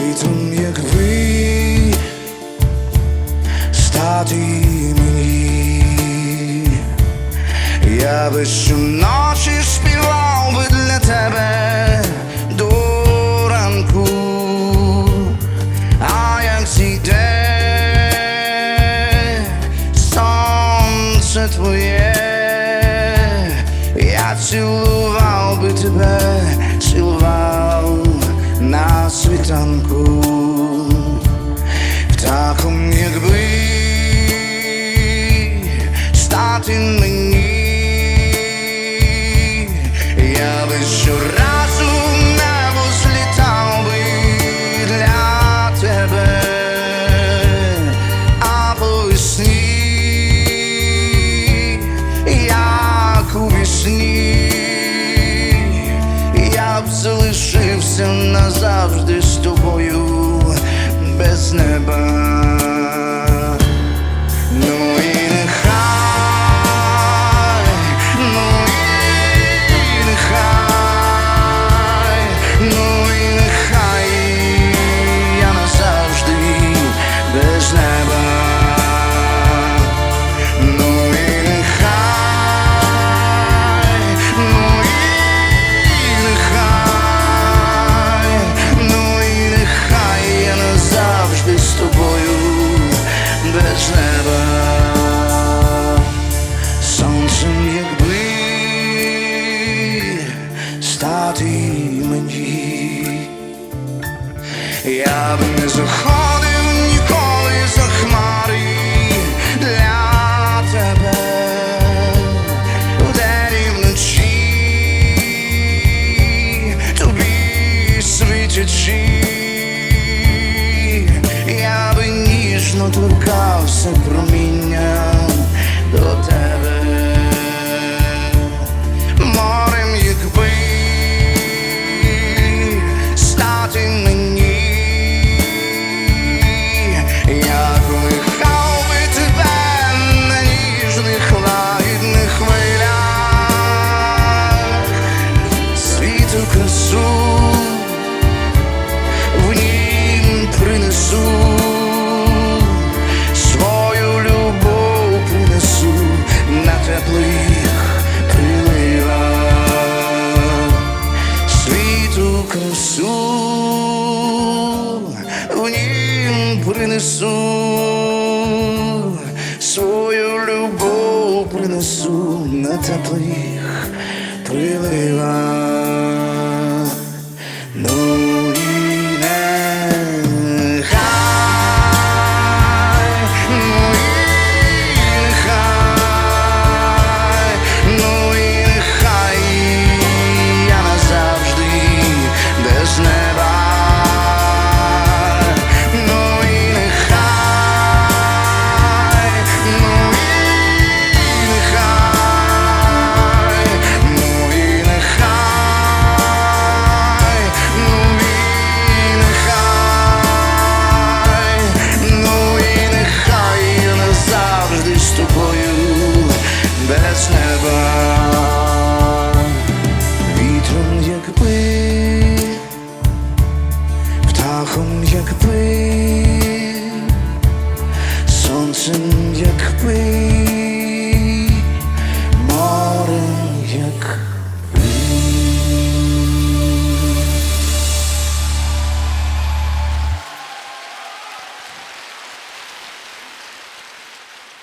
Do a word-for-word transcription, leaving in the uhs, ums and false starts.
Вітром, якби стати мені, я би щоночі співав би для тебе до ранку, а як зійде сонце твоє, я цілував би тебе, цілував на світанку. Птахом, якби стати мені, я би щоразу в небо злітав би для тебе, а по весні, як у вісні, я б залишився назавжди з тобою без неба. Ну і нехай, ну і нехай, ну і нехай я назавжди без неба. Ну і нехай, ну і нехай, ну і нехай я назавжди з тобою без неба. Сонцем, якби стати мені, я б не заходив ніколи за хмари для тебе, вдень і вночі тобі світячи, я би ніжно торкався промінням до тебе. Морем, якби стати мені, я колихав би тебе на ніжних лагідних хвилях, світу красу в нім принесу, свою любов принесу на теплих приливах, світу красу в нім принесу, свою любов принесу на теплих приливах. Ну і нехай, ну і нехай, ну і нехай я назавжди без неба. Ну і нехай, ну і нехай, ну і нехай, ну і нехай, ну і нехай я назавжди з тобою без неба. Вітром, якби, птахом, якби, сонцем, якби